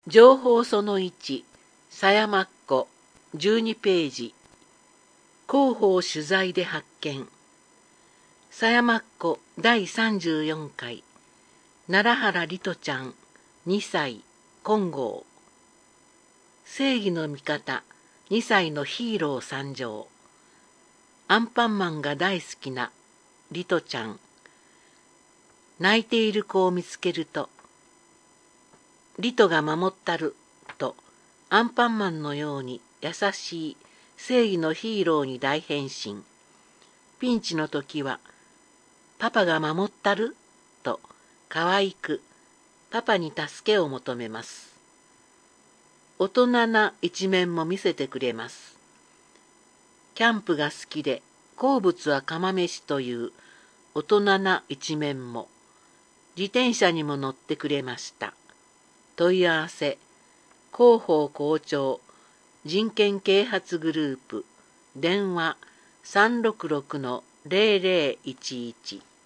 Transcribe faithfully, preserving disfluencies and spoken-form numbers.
情報そのいち、狭山っ子、じゅうにページ。広報取材で発見。狭山っ子だいさんじゅうよんかい。奈良原りとちゃん、にさい、金剛。正義の味方、にさいのヒーロー参上。アンパンマンが大好きなりとちゃん。泣いている子を見つけると、リトが守ったるとアンパンマンのように優しい正義のヒーローに大変身。ピンチの時はパパが守ったると可愛くパパに助けを求めます。大人な一面も見せてくれます。キャンプが好きで好物は釜飯という大人な一面も自転車にも乗ってくれました。問い合わせ、広報校長、人権啓発グループ、電話 さんろくろくのゼロゼロいちいち。